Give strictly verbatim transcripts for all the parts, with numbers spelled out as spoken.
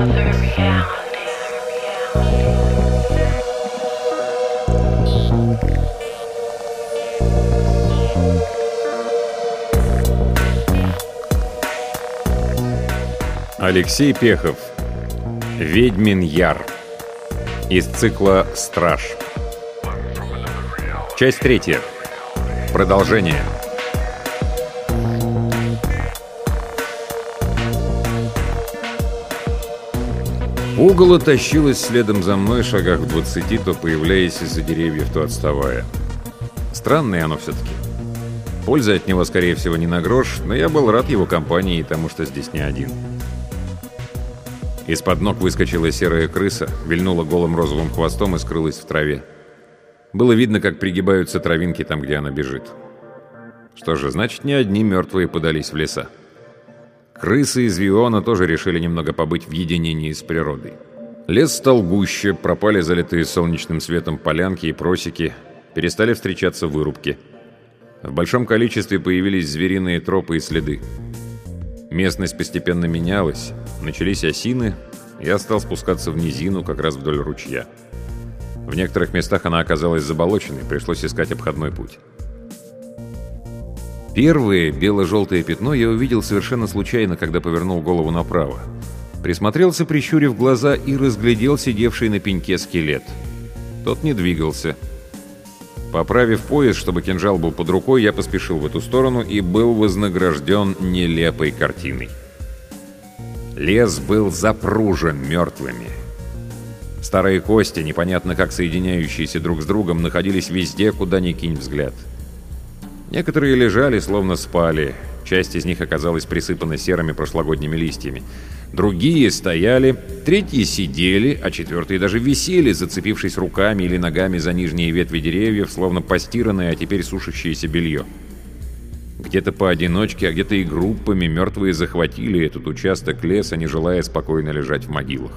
Алексей Пехов. Ведьмин Яр. Из цикла «Страж». Часть третья. Продолжение. Пугало тащилась следом за мной, шагах в двадцати, то появляясь из-за деревьев, то отставая. Странное оно все-таки. Пользы от него, скорее всего, не на грош, но я был рад его компании и тому, что здесь не один. Из-под ног выскочила серая крыса, вильнула голым розовым хвостом и скрылась в траве. Было видно, как пригибаются травинки там, где она бежит. Что же, значит, не одни мертвые подались в леса. Крысы из Виона тоже решили немного побыть в единении с природой. Лес стал гуще, пропали залитые солнечным светом полянки и просеки, перестали встречаться вырубки. В большом количестве появились звериные тропы и следы. Местность постепенно менялась, начались осины, я стал спускаться в низину, как раз вдоль ручья. В некоторых местах она оказалась заболоченной, пришлось искать обходной путь. Первое бело-желтое пятно я увидел совершенно случайно, когда повернул голову направо. Присмотрелся, прищурив глаза, и разглядел сидевший на пеньке скелет. Тот не двигался. Поправив пояс, чтобы кинжал был под рукой, я поспешил в эту сторону и был вознагражден нелепой картиной. Лес был запружен мертвыми. Старые кости, непонятно как соединяющиеся друг с другом, находились везде, куда ни кинь взгляд. Некоторые лежали, словно спали. Часть из них оказалась присыпана серыми прошлогодними листьями. Другие стояли, третьи сидели, а четвертые даже висели, зацепившись руками или ногами за нижние ветви деревьев, словно постиранное, а теперь сушащееся белье. Где-то поодиночке, а где-то и группами мертвые захватили этот участок леса, не желая спокойно лежать в могилах.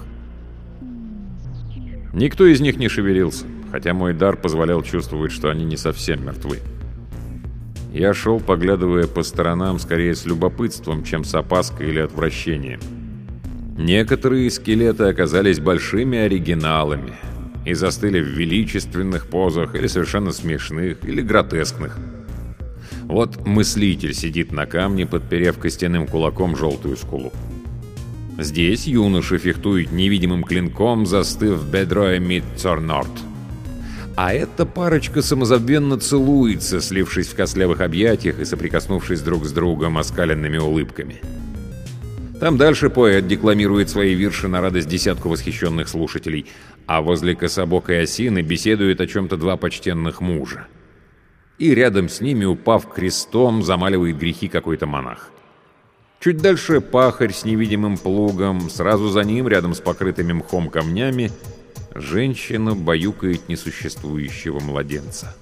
Никто из них не шевелился, хотя мой дар позволял чувствовать, что они не совсем мертвы. Я шел, поглядывая по сторонам, скорее с любопытством, чем с опаской или отвращением. Некоторые скелеты оказались большими оригиналами и застыли в величественных позах, или совершенно смешных, или гротескных. Вот мыслитель сидит на камне, подперев костяным кулаком желтую скулу. Здесь юноша фехтует невидимым клинком, застыв бедроя мид-цорнорд. А эта парочка самозабвенно целуется, слившись в костлявых объятиях и соприкоснувшись друг с другом оскаленными улыбками. Там дальше поэт декламирует свои вирши на радость десятку восхищенных слушателей, а возле кособокой осины беседуют о чем-то два почтенных мужа. И рядом с ними, упав крестом, замаливает грехи какой-то монах. Чуть дальше пахарь с невидимым плугом, сразу за ним, рядом с покрытыми мхом камнями, женщина баюкает несуществующего младенца.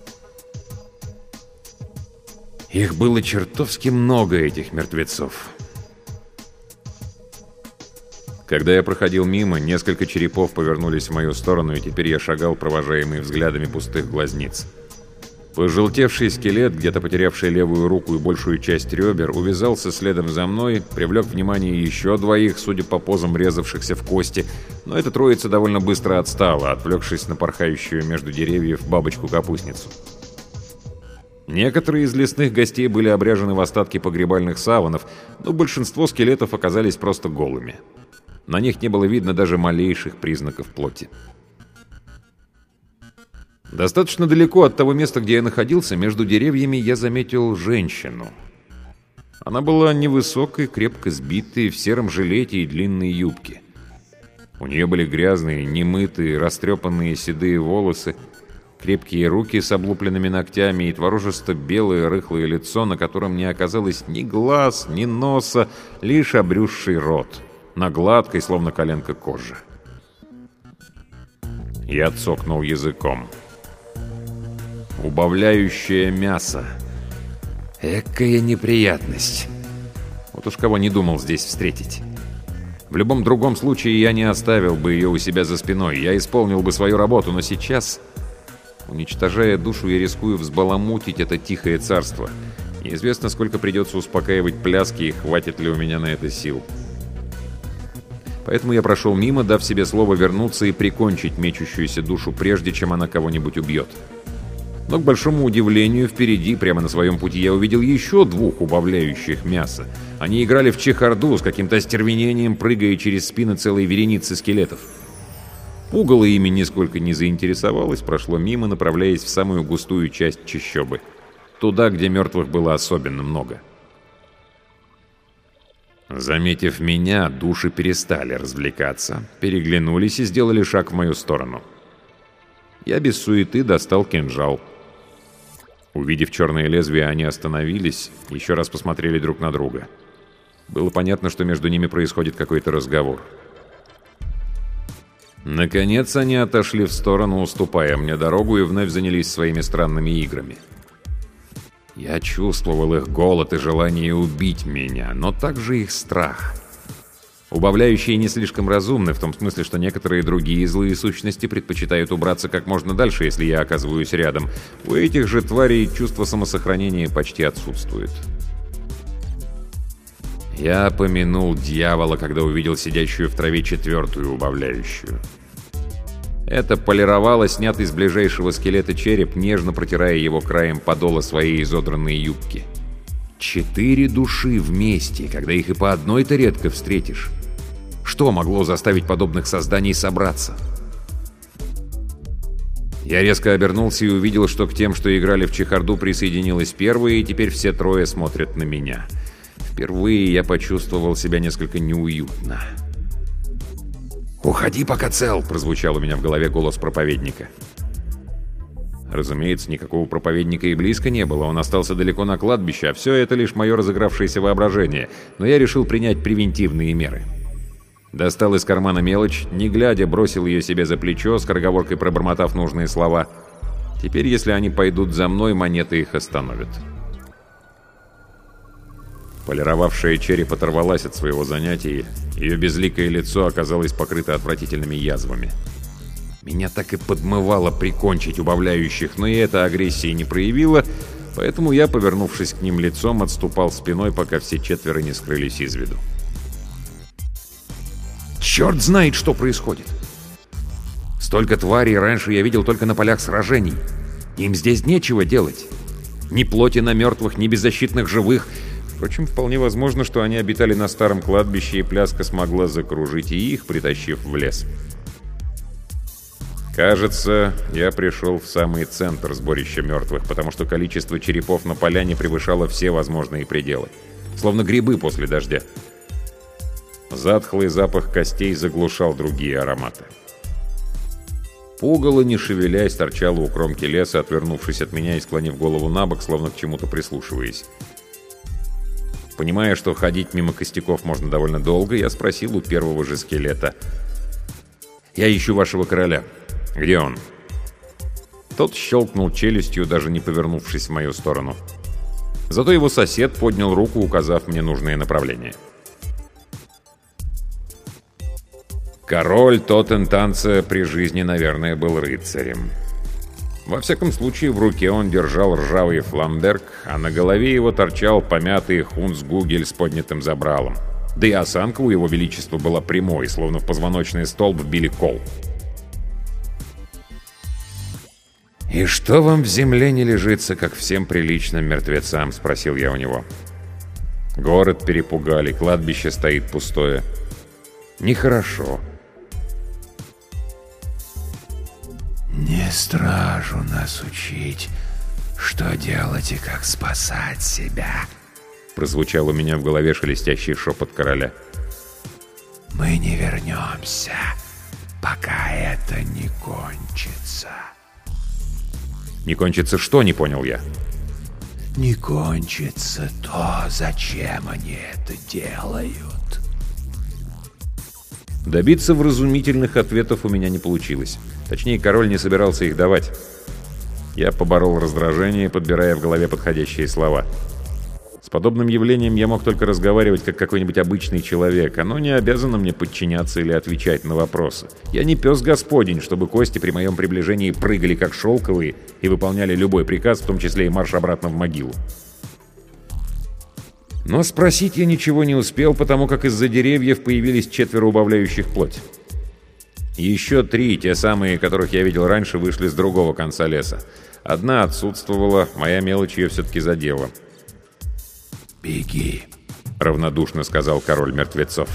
Их было чертовски много, этих мертвецов. Когда я проходил мимо, несколько черепов повернулись в мою сторону, и теперь я шагал, провожаемый взглядами пустых глазниц. Пожелтевший скелет, где-то потерявший левую руку и большую часть ребер, увязался следом за мной, привлек внимание еще двоих, судя по позам резавшихся в кости, но эта троица довольно быстро отстала, отвлекшись на порхающую между деревьев бабочку-капустницу. Некоторые из лесных гостей были обряжены в остатки погребальных саванов, но большинство скелетов оказались просто голыми. На них не было видно даже малейших признаков плоти. Достаточно далеко от того места, где я находился, между деревьями я заметил женщину. Она была невысокой, крепко сбитой, в сером жилете и длинной юбке. У нее были грязные, немытые, растрепанные седые волосы, крепкие руки с облупленными ногтями и творожисто-белое рыхлое лицо, на котором не оказалось ни глаз, ни носа, лишь обрюзший рот, на гладкой, словно коленка, коже. Я цокнул языком. Убавляющее мясо. Экая неприятность. Вот уж кого не думал здесь встретить. В любом другом случае я не оставил бы ее у себя за спиной. Я исполнил бы свою работу, но сейчас, уничтожая душу, я рискую взбаламутить это тихое царство. Неизвестно, сколько придется успокаивать пляски и хватит ли у меня на это сил. Поэтому я прошел мимо, дав себе слово вернуться и прикончить мечущуюся душу, прежде чем она кого-нибудь убьет. Но, к большому удивлению, впереди, прямо на своем пути, я увидел еще двух убавляющих мяса. Они играли в чехарду с каким-то остервенением, прыгая через спины целой вереницы скелетов. Пугало ими нисколько не заинтересовалось, прошло мимо, направляясь в самую густую часть чащобы. Туда, где мертвых было особенно много. Заметив меня, души перестали развлекаться, переглянулись и сделали шаг в мою сторону. Я без суеты достал кинжал. Увидев черное лезвие, они остановились, еще раз посмотрели друг на друга. Было понятно, что между ними происходит какой-то разговор. Наконец они отошли в сторону, уступая мне дорогу, и вновь занялись своими странными играми. Я чувствовал их голод и желание убить меня, но также их страх. Убавляющие не слишком разумны, в том смысле, что некоторые другие злые сущности предпочитают убраться как можно дальше, если я оказываюсь рядом. У этих же тварей чувство самосохранения почти отсутствует. Я помянул дьявола, когда увидел сидящую в траве четвертую убавляющую. Это полировало снятый с ближайшего скелета череп, нежно протирая его краем подола своей изодранной юбки. Четыре души вместе, когда их и по одной-то редко встретишь. Что могло заставить подобных созданий собраться? Я резко обернулся и увидел, что к тем, что играли в чехарду, присоединилась первая, и теперь все трое смотрят на меня. Впервые я почувствовал себя несколько неуютно. «Уходи, пока цел!» — прозвучал у меня в голове голос проповедника. Разумеется, никакого проповедника и близко не было, он остался далеко на кладбище, а все это лишь мое разыгравшееся воображение, но я решил принять превентивные меры. Достал из кармана мелочь, не глядя, бросил ее себе за плечо, скороговоркой пробормотав нужные слова. Теперь, если они пойдут за мной, монеты их остановят. Полировавшая череп оторвалась от своего занятия, ее безликое лицо оказалось покрыто отвратительными язвами. Меня так и подмывало прикончить убавляющих, но и эта агрессия не проявила, поэтому я, повернувшись к ним лицом, отступал спиной, пока все четверо не скрылись из виду. Черт знает, что происходит! Столько тварей раньше я видел только на полях сражений. Им здесь нечего делать. Ни плоти на мертвых, ни беззащитных живых. Впрочем, вполне возможно, что они обитали на старом кладбище, и пляска смогла закружить и их, притащив в лес. Кажется, я пришел в самый центр сборища мертвых, потому что количество черепов на поляне превышало все возможные пределы. Словно грибы после дождя. Затхлый запах костей заглушал другие ароматы. Пугало, не шевелясь, торчало у кромки леса, отвернувшись от меня и склонив голову на бок, словно к чему-то прислушиваясь. Понимая, что ходить мимо костяков можно довольно долго, я спросил у первого же скелета. «Я ищу вашего короля. Где он?» Тот щелкнул челюстью, даже не повернувшись в мою сторону. Зато его сосед поднял руку, указав мне нужное направление. Король Тоттентанца при жизни, наверное, был рыцарем. Во всяком случае, в руке он держал ржавый фламберг, а на голове его торчал помятый хунцгугель с поднятым забралом. Да и осанка у его величества была прямой, словно в позвоночный столб вбили кол. «И что вам в земле не лежится, как всем приличным мертвецам?» — спросил я у него. «Город перепугали, кладбище стоит пустое. Нехорошо». «Не стражу нас учить, что делать и как спасать себя», — прозвучал у меня в голове шелестящий шепот короля. «Мы не вернемся, пока это не кончится». «Не кончится что?» — не понял я. «Не кончится то, зачем они это делают». Добиться вразумительных ответов у меня не получилось. Точнее, король не собирался их давать. Я поборол раздражение, подбирая в голове подходящие слова. С подобным явлением я мог только разговаривать как какой-нибудь обычный человек. Оно не обязано мне подчиняться или отвечать на вопросы. Я не пес господень, чтобы кости при моем приближении прыгали как шелковые и выполняли любой приказ, в том числе и марш обратно в могилу. Но спросить я ничего не успел, потому как из-за деревьев появились четверо убавляющих плоть. Еще три, те самые, которых я видел раньше, вышли с другого конца леса. Одна отсутствовала, моя мелочь ее все-таки задела. «Беги», — равнодушно сказал король мертвецов.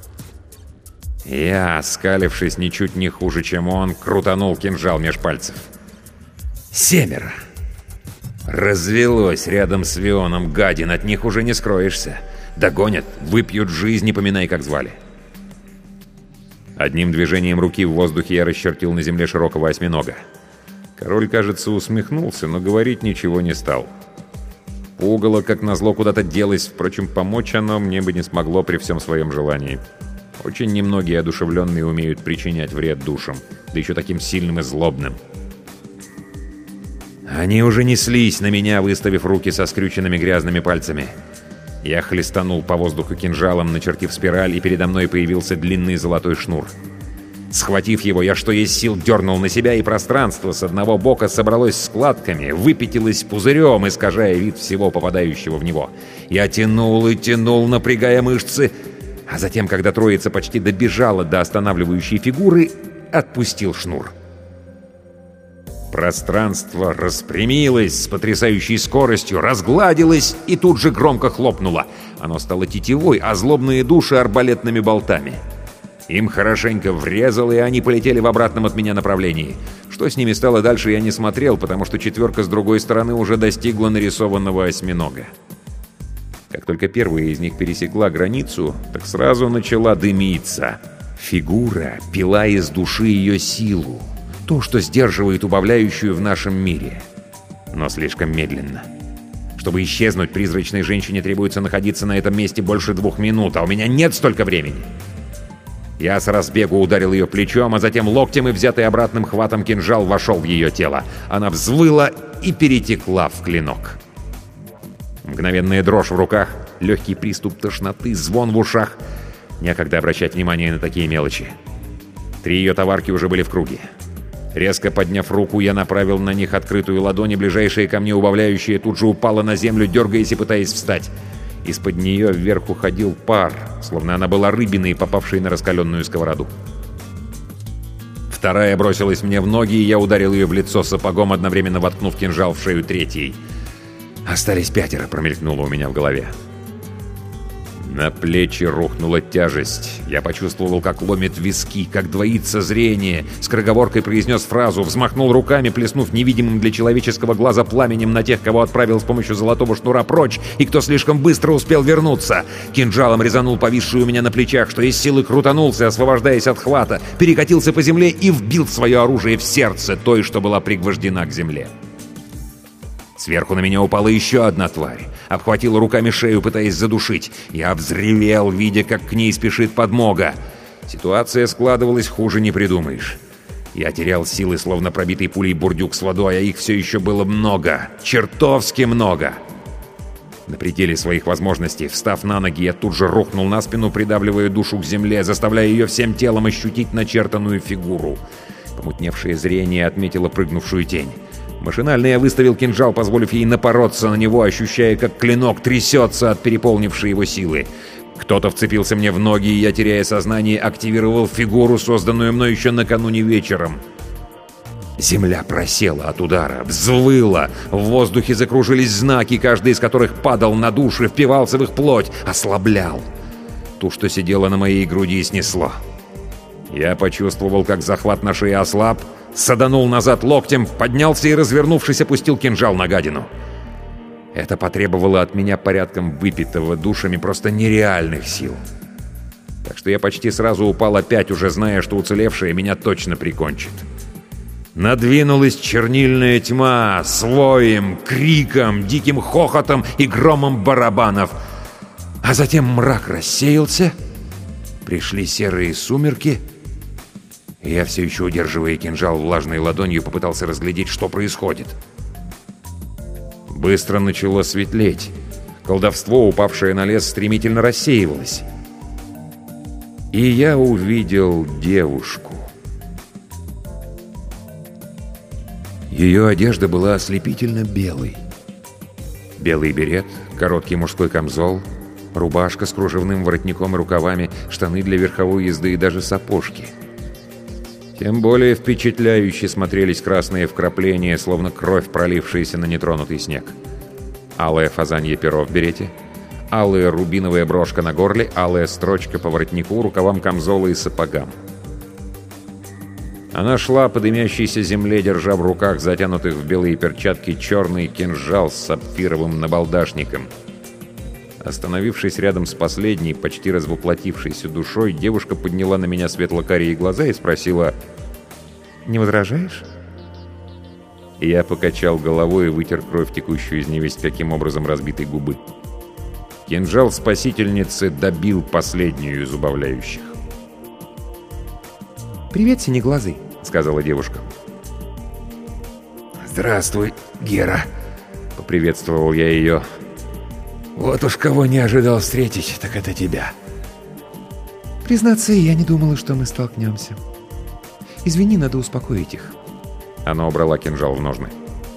Я, оскалившись ничуть не хуже, чем он, крутанул кинжал меж пальцев. Семеро. Развелось рядом с Вионом, гадин, от них уже не скроешься. Догонят, выпьют жизнь, не поминай, как звали. Одним движением руки в воздухе я расчертил на земле широкого осьминога. Король, кажется, усмехнулся, но говорить ничего не стал. Пугало, как назло, куда-то делось, впрочем, помочь оно мне бы не смогло при всем своем желании. Очень немногие одушевленные умеют причинять вред душам, да еще таким сильным и злобным. Они уже неслись на меня, выставив руки со скрюченными грязными пальцами. Я хлестанул по воздуху кинжалом, начертив спираль, и передо мной появился длинный золотой шнур. Схватив его, я что есть сил дернул на себя, и пространство с одного бока собралось складками, выпятилось пузырем, искажая вид всего попадающего в него. Я тянул и тянул, напрягая мышцы, а затем, когда троица почти добежала до останавливающей фигуры, отпустил шнур. Пространство распрямилось с потрясающей скоростью, разгладилось и тут же громко хлопнуло. Оно стало тетивой, а злобные души — арбалетными болтами. Им хорошенько врезало, и они полетели в обратном от меня направлении. Что с ними стало дальше, я не смотрел, потому что четверка с другой стороны уже достигла нарисованного осьминога. Как только первая из них пересекла границу, так сразу начала дымиться. Фигура пила из души ее силу. То, что сдерживает убавляющую в нашем мире. Но слишком медленно. Чтобы исчезнуть, призрачной женщине требуется находиться на этом месте больше двух минут, а у меня нет столько времени. Я с разбегу ударил ее плечом, а затем локтем и взятый обратным хватом кинжал вошел в ее тело. Она взвыла и перетекла в клинок. Мгновенная дрожь в руках, легкий приступ тошноты, звон в ушах. Некогда обращать внимание на такие мелочи. Три ее товарки уже были в круге. Резко подняв руку, я направил на них открытую ладонь, и ближайшая ко мне убавляющая тут же упала на землю, дергаясь и пытаясь встать. Из-под нее вверх уходил пар, словно она была рыбиной, попавшей на раскаленную сковороду. Вторая бросилась мне в ноги, и я ударил ее в лицо сапогом, одновременно воткнув кинжал в шею третьей. «Остались пятеро», — промелькнуло у меня в голове. На плечи рухнула тяжесть. Я почувствовал, как ломит виски, как двоится зрение. Скороговоркой произнес фразу, взмахнул руками, плеснув невидимым для человеческого глаза пламенем на тех, кого отправил с помощью золотого шнура прочь, и кто слишком быстро успел вернуться. Кинжалом резанул повисшую у меня на плечах, что из силы крутанулся, освобождаясь от хвата, перекатился по земле и вбил свое оружие в сердце той, что была пригвождена к земле. Сверху на меня упала еще одна тварь. Обхватила руками шею, пытаясь задушить. Я взревел, видя, как к ней спешит подмога. Ситуация складывалась хуже не придумаешь. Я терял силы, словно пробитый пулей бурдюк с водой, а их все еще было много. Чертовски много. На пределе своих возможностей, встав на ноги, я тут же рухнул на спину, придавливая душу к земле, заставляя ее всем телом ощутить начертанную фигуру. Помутневшее зрение отметило прыгнувшую тень. Машинально я выставил кинжал, позволив ей напороться на него, ощущая, как клинок трясется от переполнившей его силы. Кто-то вцепился мне в ноги, и я, теряя сознание, активировал фигуру, созданную мной еще накануне вечером. Земля просела от удара, взвыла, в воздухе закружились знаки, каждый из которых падал на души, впивался в их плоть, ослаблял. Ту, что сидела на моей груди, снесло. Я почувствовал, как захват на шее ослаб, саданул назад локтем, поднялся и, развернувшись, опустил кинжал на гадину. Это потребовало от меня порядком выпитого душами просто нереальных сил. Так что я почти сразу упал опять, уже зная, что уцелевшая меня точно прикончит. Надвинулась чернильная тьма с воем, криком, диким хохотом и громом барабанов. А затем мрак рассеялся, пришли серые сумерки. Я, все еще удерживая кинжал влажной ладонью, попытался разглядеть, что происходит. Быстро начало светлеть. Колдовство, упавшее на лес, стремительно рассеивалось. И я увидел девушку. Ее одежда была ослепительно белой. Белый берет, короткий мужской камзол, Рубашка с кружевным воротником и рукавами, штаны для верховой езды и даже сапожки. Тем более впечатляюще смотрелись красные вкрапления, словно кровь, пролившаяся на нетронутый снег. Алое фазанье перо в берете, алая рубиновая брошка на горле, алая строчка по воротнику, рукавам камзола и сапогам. Она шла по дымящейся земле, держа в руках затянутых в белые перчатки черный кинжал с сапфировым набалдашником. Остановившись рядом с последней, почти развоплотившейся душой, девушка подняла на меня светло-карие глаза и спросила: «Не возражаешь?» Я покачал головой и вытер кровь, текущую из невесть каким образом разбитой губы. Кинжал спасительницы добил последнюю из убавляющих. «Привет, синеглазый», — сказала девушка. «Здравствуй, Гера», — поприветствовал я ее. «Вот уж кого не ожидал встретить, так это тебя». «Признаться, я не думала, что мы столкнемся. Извини, надо успокоить их». Она убрала кинжал в ножны.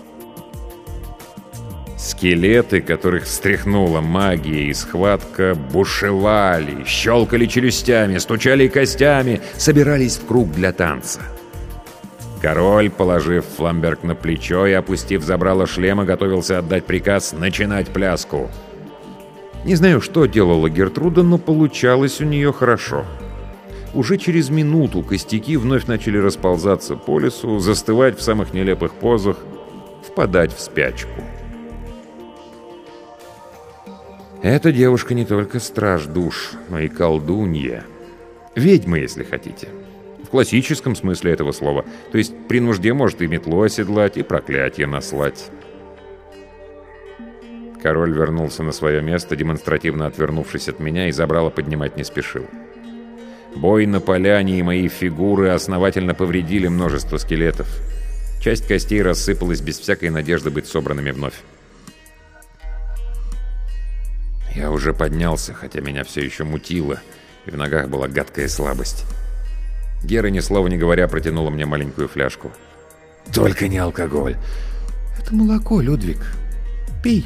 Скелеты, которых встряхнула магия и схватка, бушевали, щелкали челюстями, стучали костями, собирались в круг для танца. Король, положив фламберг на плечо и опустив забрало шлема, готовился отдать приказ начинать пляску. Не знаю, что делала Гертруда, но получалось у нее хорошо. Уже через минуту костяки вновь начали расползаться по лесу, застывать в самых нелепых позах, впадать в спячку. Эта девушка не только страж душ, но и колдунья. Ведьма, если хотите. В классическом смысле этого слова. То есть при нужде может и метлу оседлать, и проклятие наслать. Король вернулся на свое место, демонстративно отвернувшись от меня, и забрало поднимать не спешил. Бой на поляне и мои фигуры основательно повредили множество скелетов. Часть костей рассыпалась без всякой надежды быть собранными вновь. Я уже поднялся, хотя меня все еще мутило, и в ногах была гадкая слабость. Гера, ни слова не говоря, протянула мне маленькую фляжку. «Только не алкоголь». «Это молоко, Людвиг. Пей».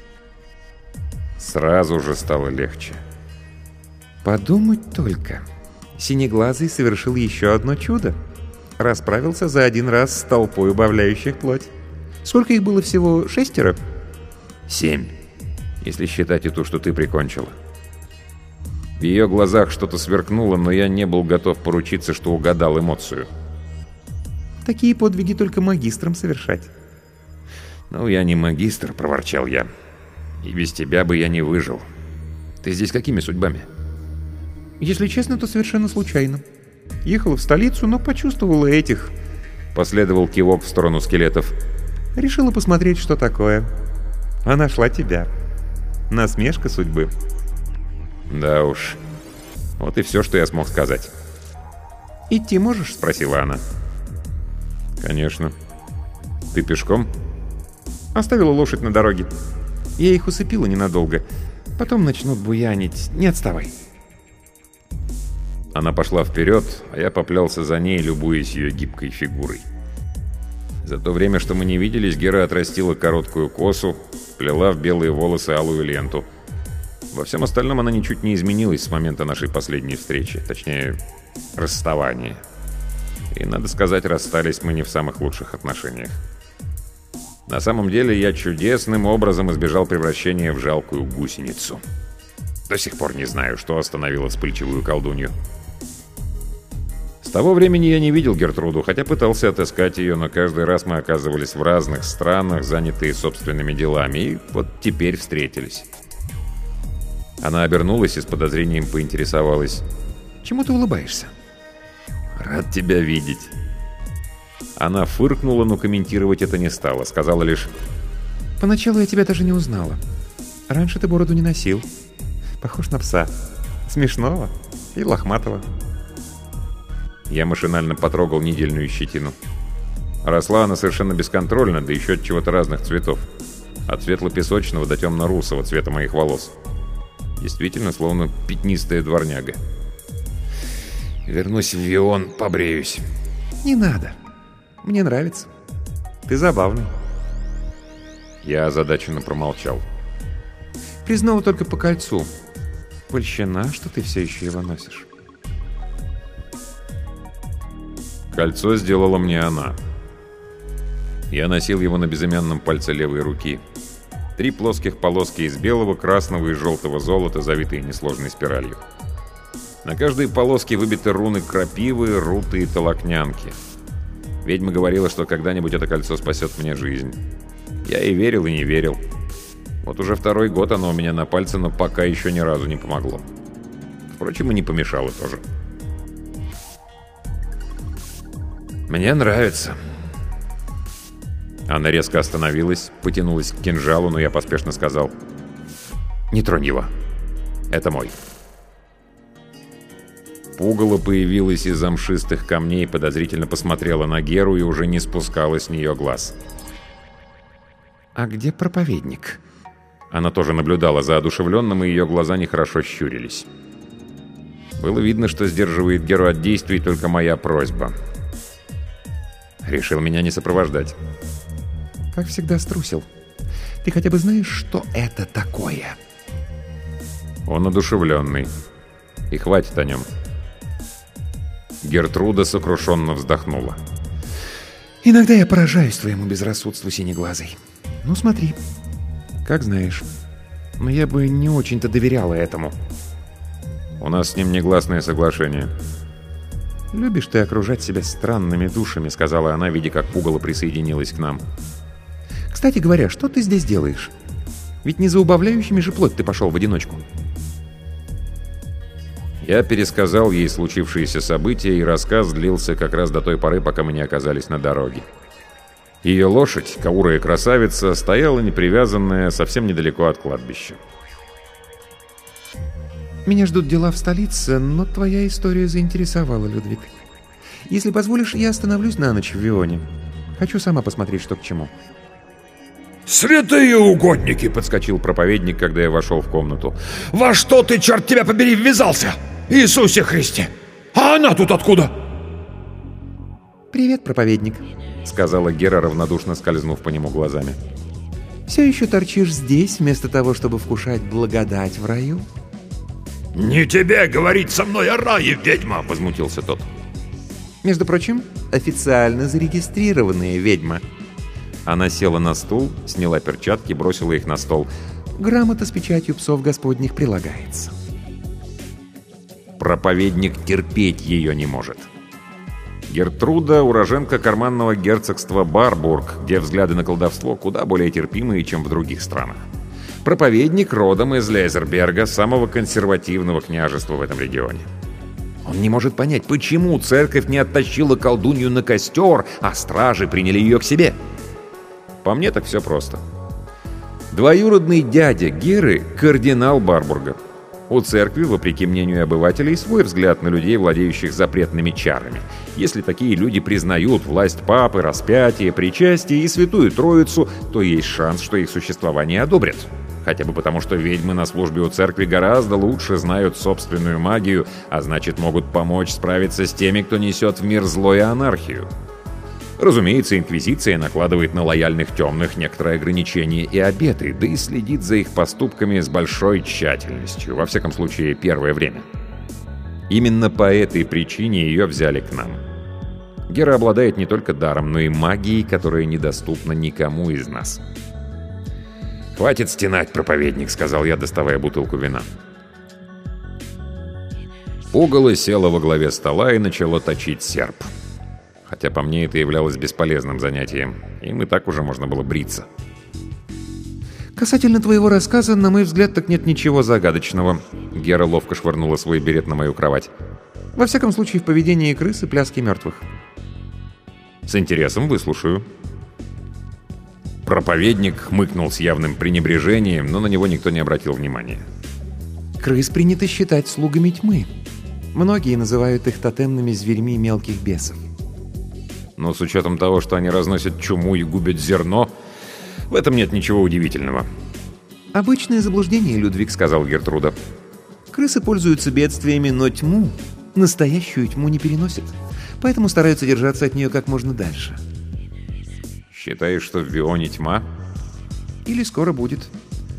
Сразу же стало легче. «Подумать только. Синеглазый совершил еще одно чудо. Расправился за один раз с толпой убавляющих плоть. Сколько их было всего? Шестеро?» «Семь. Если считать и ту, что ты прикончила». В ее глазах что-то сверкнуло, но я не был готов поручиться, что угадал эмоцию. «Такие подвиги только магистрам совершать». «Ну, я не магистр», — проворчал я. «И без тебя бы я не выжил. Ты здесь какими судьбами?» «Если честно, то совершенно случайно. Ехала в столицу, но почувствовала этих». Последовал кивок в сторону скелетов. «Решила посмотреть, что такое. А нашла тебя. Насмешка судьбы». «Да уж. Вот и все, что я смог сказать». «Идти можешь?» — спросила она. «Конечно. Ты пешком?» «Оставила лошадь на дороге. Я их усыпила ненадолго. Потом начнут буянить. Не отставай». Она пошла вперед, а я поплелся за ней, любуясь ее гибкой фигурой. За то время, что мы не виделись, Гера отрастила короткую косу, плела в белые волосы алую ленту. Во всем остальном она ничуть не изменилась с момента нашей последней встречи, точнее, расставания. И, надо сказать, расстались мы не в самых лучших отношениях. На самом деле, я чудесным образом избежал превращения в жалкую гусеницу. До сих пор не знаю, что остановило вспыльчивую колдунью. С того времени я не видел Гертруду, хотя пытался отыскать ее, но каждый раз мы оказывались в разных странах, занятые собственными делами, и вот теперь встретились. Она обернулась и с подозрением поинтересовалась: «Чему ты улыбаешься?» «Рад тебя видеть». Она фыркнула, но комментировать это не стала, сказала лишь: «Поначалу я тебя даже не узнала. Раньше ты бороду не носил. Похож на пса. Смешного и лохматого». Я машинально потрогал недельную щетину. Росла она совершенно бесконтрольно, да еще от чего-то разных цветов. От светло-песочного до темно-русого цвета моих волос. Действительно, словно пятнистая дворняга. «Вернусь в Вион, побреюсь». «Не надо. Мне нравится. Ты забавный». Я озадаченно промолчал. «Признала только по кольцу. Польщена, что ты все еще его носишь. Кольцо сделала мне она. Я носил его на безымянном пальце левой руки. Три плоских полоски из белого, красного и желтого золота, завитые несложной спиралью. На каждой полоске выбиты руны крапивы, руты и толокнянки. Ведьма говорила, что когда-нибудь это кольцо спасет мне жизнь. Я и верил, и не верил. Вот уже второй год оно у меня на пальце, но пока еще ни разу не помогло. Впрочем, и не помешало тоже. «Мне нравится». Она резко остановилась, потянулась к кинжалу, но я поспешно сказал: «Не тронь его. Это мой». Пугало появилась из-за мшистых камней, подозрительно посмотрела на Геру и уже не спускала с нее глаз. «А где проповедник?» Она тоже наблюдала за одушевленным, и ее глаза нехорошо щурились. Было видно, что сдерживает Геру от действий только моя просьба. Решил меня не сопровождать. «Как всегда струсил. Ты хотя бы знаешь, что это такое?» Он одушевленный. И хватит о нем. Гертруда сокрушенно вздохнула. «Иногда я поражаюсь твоему безрассудству, синеглазый. Ну смотри, как знаешь. Но я бы не очень-то доверяла этому». «У нас с ним негласное соглашение». «Любишь ты окружать себя странными душами», — сказала она, видя, как пугало присоединилась к нам. «Кстати говоря, что ты здесь делаешь? Ведь не за убавляющими же плоть ты пошел в одиночку». Я пересказал ей случившиеся события, и рассказ длился как раз до той поры, пока мы не оказались на дороге. Ее лошадь, каурая красавица, стояла непривязанная совсем недалеко от кладбища. «Меня ждут дела в столице, но твоя история заинтересовала, Людвиг. Если позволишь, я остановлюсь на ночь в Вионе. Хочу сама посмотреть, что к чему». «Святые угодники!» — подскочил проповедник, когда я вошел в комнату. «Во что ты, черт тебя побери, ввязался? Иисусе Христе! А она тут откуда?» «Привет, проповедник», — сказала Гера, равнодушно скользнув по нему глазами. «Все еще торчишь здесь, вместо того, чтобы вкушать благодать в раю?» «Не тебе говорить со мной о рае, ведьма!» — возмутился тот. «Между прочим, официально зарегистрированная ведьма». Она села на стул, сняла перчатки, бросила их на стол. «Грамота с печатью псов господних прилагается». Проповедник терпеть ее не может. Гертруда — уроженка карманного герцогства Барбург, где взгляды на колдовство куда более терпимые, чем в других странах. Проповедник родом из Лейзерберга, самого консервативного княжества в этом регионе. Он не может понять, почему церковь не оттащила колдунью на костер, а стражи приняли ее к себе. По мне так все просто. Двоюродный дядя Геры — кардинал Барбурга. У церкви, вопреки мнению обывателей, свой взгляд на людей, владеющих запретными чарами. Если такие люди признают власть папы, распятие, причастие и святую троицу, то есть шанс, что их существование одобрят. Хотя бы потому, что ведьмы на службе у церкви гораздо лучше знают собственную магию, а значит, могут помочь справиться с теми, кто несет в мир зло и анархию. Разумеется, инквизиция накладывает на лояльных темных некоторые ограничения и обеты, да и следит за их поступками с большой тщательностью, во всяком случае, первое время. Именно по этой причине ее взяли к нам. Гера обладает не только даром, но и магией, которая недоступна никому из нас. «Хватит стенать, проповедник», — сказал я, доставая бутылку вина. Пугало село во главе стола и начало точить серп. Хотя по мне это являлось бесполезным занятием. Им и так уже можно было бриться. «Касательно твоего рассказа, на мой взгляд, так нет ничего загадочного». Гера ловко швырнула свой берет на мою кровать. «Во всяком случае, в поведении крыс и пляске мертвых». «С интересом выслушаю». Проповедник хмыкнул с явным пренебрежением, но на него никто не обратил внимания. «Крыс принято считать слугами тьмы. Многие называют их тотемными зверьми мелких бесов. Но с учетом того, что они разносят чуму и губят зерно, в этом нет ничего удивительного». «Обычное заблуждение, Людвиг», — сказал Гертруда. «Крысы пользуются бедствиями, но тьму, настоящую тьму, не переносят. Поэтому стараются держаться от нее как можно дальше». «Считаешь, что в Вионе тьма?» «Или скоро будет».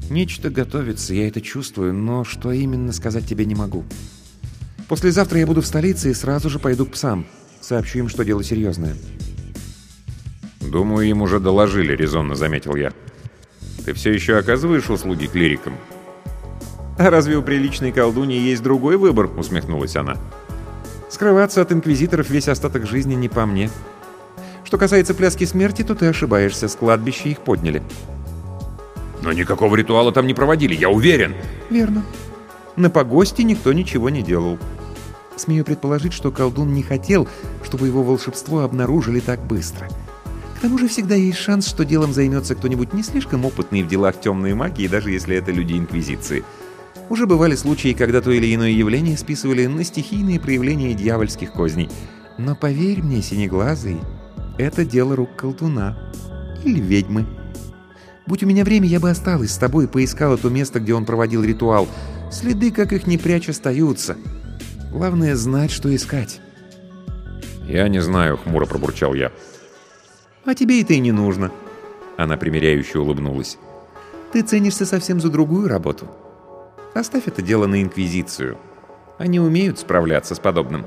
Нечто готовится, я это чувствую, но что именно, сказать тебе не могу. Послезавтра я буду в столице и сразу же пойду к псам. Сообщу им, что дело серьезное. «Думаю, им уже доложили», — резонно заметил я. «Ты все еще оказываешь услуги клирикам?» «А разве у приличной колдуньи есть другой выбор?» — усмехнулась она. «Скрываться от инквизиторов весь остаток жизни не по мне. Что касается пляски смерти, то ты ошибаешься, с кладбища их подняли». «Но никакого ритуала там не проводили, я уверен!» «Верно. На погосте никто ничего не делал. Смею предположить, что колдун не хотел, чтобы его волшебство обнаружили так быстро. К тому же всегда есть шанс, что делом займется кто-нибудь не слишком опытный в делах темной магии, даже если это люди Инквизиции. Уже бывали случаи, когда то или иное явление списывали на стихийные проявления дьявольских козней. Но поверь мне, синеглазый, это дело рук колдуна. Или ведьмы. Будь у меня время, я бы осталась с тобой и поискала то место, где он проводил ритуал. Следы, как их не прячь, остаются. Главное — знать, что искать». «Я не знаю», — хмуро пробурчал я. «А тебе это и не нужно». Она примиряюще улыбнулась. «Ты ценишься совсем за другую работу. Оставь это дело на Инквизицию. Они умеют справляться с подобным».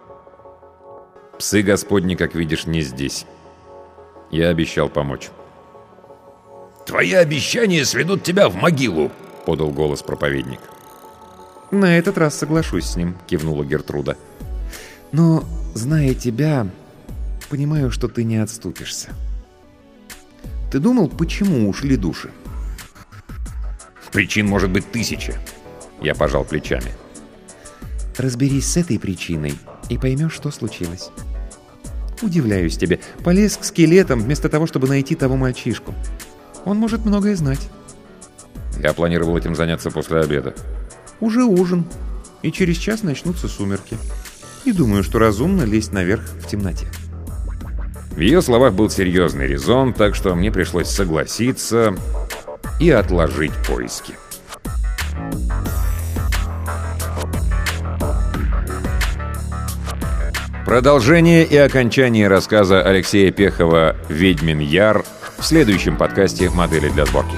«Псы Господни, как видишь, не здесь. Я обещал помочь». «Твои обещания сведут тебя в могилу», — подал голос проповедник. «На этот раз соглашусь с ним», — кивнула Гертруда. «Но, зная тебя, понимаю, что ты не отступишься. Ты думал, почему ушли души?» «Причин может быть тысяча». Я пожал плечами. «Разберись с этой причиной и поймешь, что случилось. Удивляюсь тебе. Полез к скелетам вместо того, чтобы найти того мальчишку. Он может многое знать». Я планировал этим заняться после обеда. «Уже ужин, и через час начнутся сумерки. Не думаю, что разумно лезть наверх в темноте». В ее словах был серьезный резон, так что мне пришлось согласиться и отложить поиски. Продолжение и окончание рассказа Алексея Пехова «Ведьмин Яр» в следующем подкасте «Модели для сборки».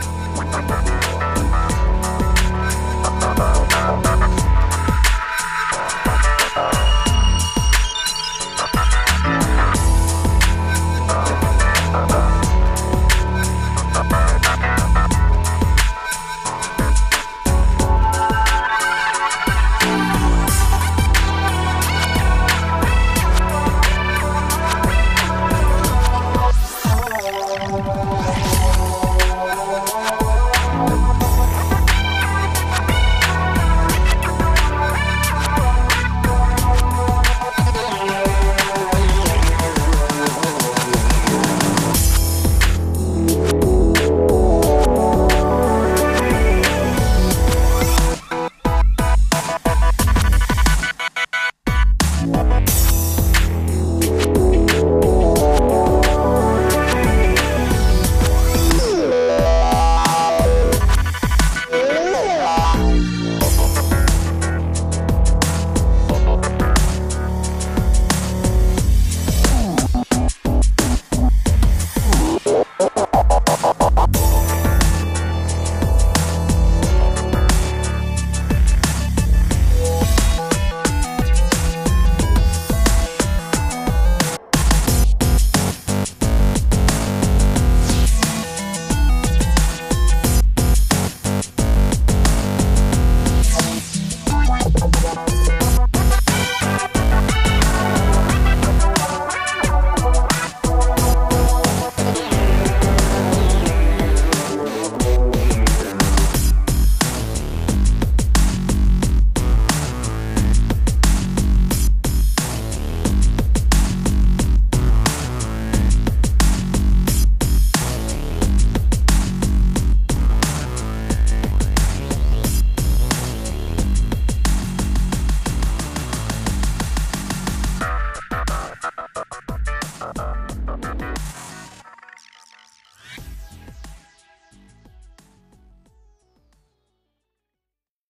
Bye.